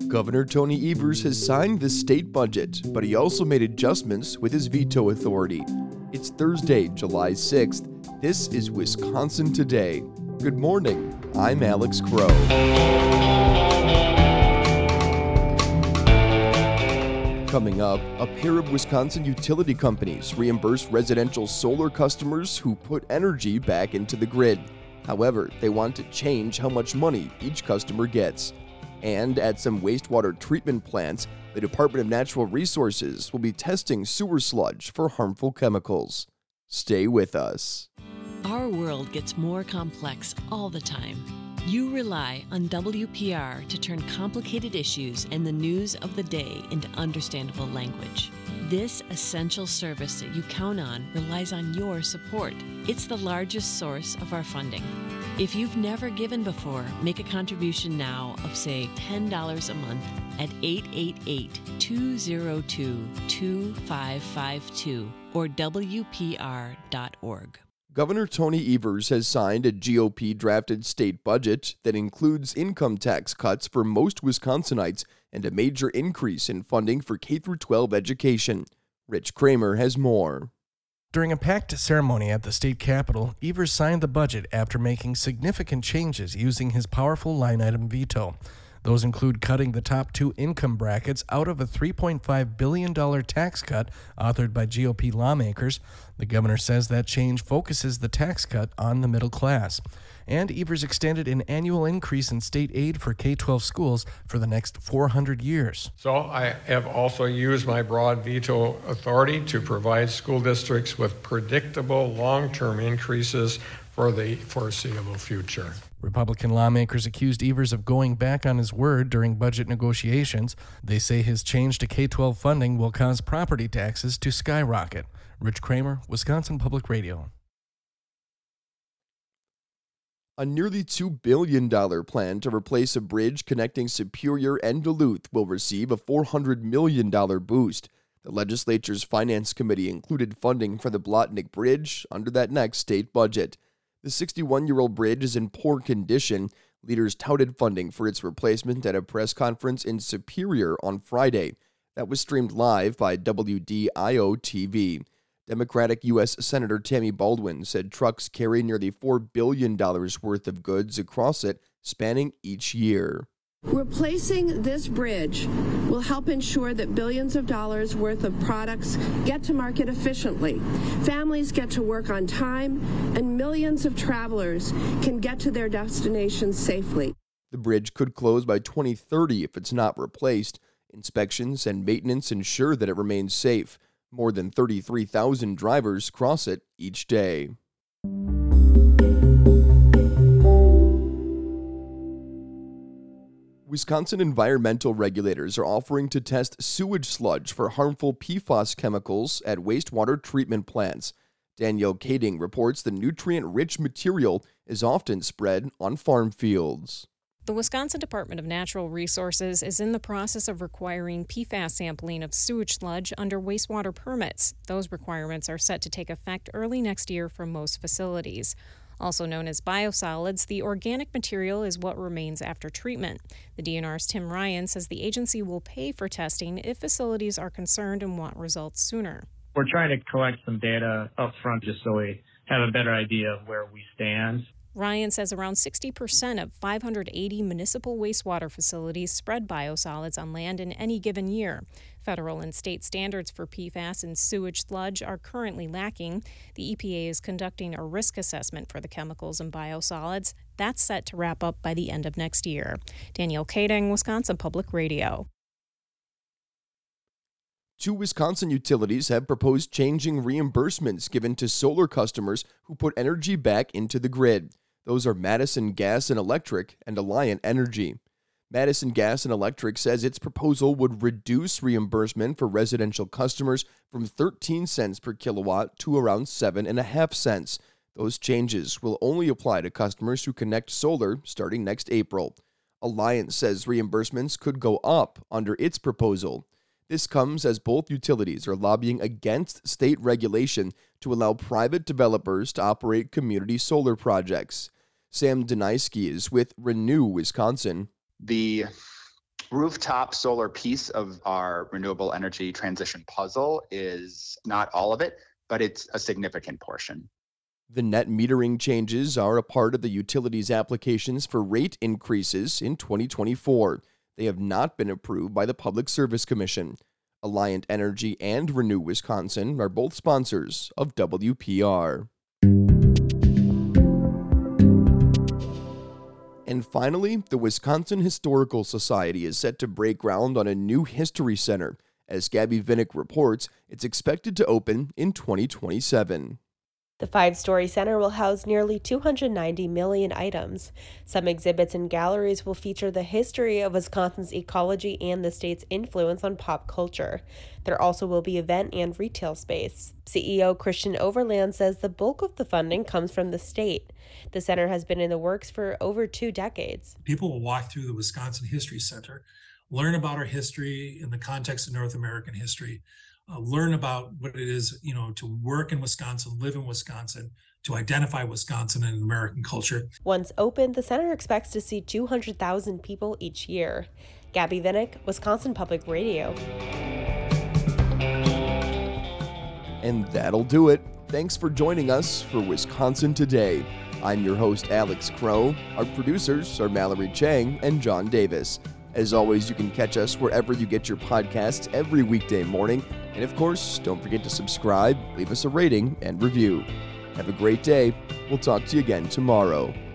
Governor Tony Evers has signed the state budget, but he also made adjustments with his veto authority. It's Thursday, July 6th. This is Wisconsin Today. Good morning. I'm Alex Crow. Coming up, a pair of Wisconsin utility companies reimburse residential solar customers who put energy back into the grid. However, they want to change how much money each customer gets. And at some wastewater treatment plants, the Department of Natural Resources will be testing sewer sludge for harmful chemicals. Stay with us. Our world gets more complex all the time. You rely on WPR to turn complicated issues and the news of the day into understandable language. This essential service that you count on relies on your support. It's the largest source of our funding. If you've never given before, make a contribution now of, say, $10 a month at 888-202-2552 or WPR.org. Governor Tony Evers has signed a GOP-drafted state budget that includes income tax cuts for most Wisconsinites and a major increase in funding for K-12 education. Rich Kramer has more. During a packed ceremony at the state capitol, Evers signed the budget after making significant changes using his powerful line-item veto. Those include cutting the top two income brackets out of a $3.5 billion tax cut authored by GOP lawmakers. The governor says that change focuses the tax cut on the middle class. And Evers extended an annual increase in state aid for K-12 schools for the next 400 years. So I have also used my broad veto authority to provide school districts with predictable long-term increases for the foreseeable future. Republican lawmakers accused Evers of going back on his word during budget negotiations. They say his change to K-12 funding will cause property taxes to skyrocket. Rich Kramer, Wisconsin Public Radio. A nearly $2 billion plan to replace a bridge connecting Superior and Duluth will receive a $400 million boost. The legislature's Finance Committee included funding for the Blotnick Bridge under that next state budget. The 61-year-old bridge is in poor condition. Leaders touted funding for its replacement at a press conference in Superior on Friday. That was streamed live by WDIO-TV. Democratic U.S. Senator Tammy Baldwin said trucks carry nearly $4 billion worth of goods across it, spanning each year. Replacing this bridge will help ensure that billions of dollars worth of products get to market efficiently, families get to work on time, and millions of travelers can get to their destinations safely. The bridge could close by 2030 if it's not replaced. Inspections and maintenance ensure that it remains safe. More than 33,000 drivers cross it each day. Wisconsin environmental regulators are offering to test sewage sludge for harmful PFAS chemicals at wastewater treatment plants. Danielle Kading reports the nutrient-rich material is often spread on farm fields. The Wisconsin Department of Natural Resources is in the process of requiring PFAS sampling of sewage sludge under wastewater permits. Those requirements are set to take effect early next year for most facilities. Also known as biosolids, the organic material is what remains after treatment. The DNR's Tim Ryan says the agency will pay for testing if facilities are concerned and want results sooner. We're trying to collect some data up front just so we have a better idea of where we stand. Ryan says around 60% of 580 municipal wastewater facilities spread biosolids on land in any given year. Federal and state standards for PFAS and sewage sludge are currently lacking. The EPA is conducting a risk assessment for the chemicals and biosolids. That's set to wrap up by the end of next year. Danielle Kading, Wisconsin Public Radio. Two Wisconsin utilities have proposed changing reimbursements given to solar customers who put energy back into the grid. Those are Madison Gas and Electric and Alliant Energy. Madison Gas and Electric says its proposal would reduce reimbursement for residential customers from 13 cents per kilowatt to around 7.5 cents. Those changes will only apply to customers who connect solar starting next April. Alliant says reimbursements could go up under its proposal. This comes as both utilities are lobbying against state regulation to allow private developers to operate community solar projects. Sam Deniski is with Renew Wisconsin. The rooftop solar piece of our renewable energy transition puzzle is not all of it, but it's a significant portion. The net metering changes are a part of the utility's applications for rate increases in 2024. They have not been approved by the Public Service Commission. Alliant Energy and Renew Wisconsin are both sponsors of WPR. And finally, the Wisconsin Historical Society is set to break ground on a new history center. As Gabby Vinnick reports, it's expected to open in 2027. The 5-story center will house nearly 290 million items. Some exhibits and galleries will feature the history of Wisconsin's ecology and the state's influence on pop culture. There also will be event and retail space. CEO Christian Overland says the bulk of the funding comes from the state. The center has been in the works for over 2 decades. People will walk through the Wisconsin History Center, learn about our history in the context of North American history, learn about what it is, to work in Wisconsin, live in Wisconsin, to identify Wisconsin and American culture. Once open, the center expects to see 200,000 people each year. Gabby Vinnick, Wisconsin Public Radio. And that'll do it. Thanks for joining us for Wisconsin Today. I'm your host, Alex Crow. Our producers are Mallory Chang and John Davis. As always, you can catch us wherever you get your podcasts every weekday morning. And of course, don't forget to subscribe, leave us a rating, and review. Have a great day. We'll talk to you again tomorrow.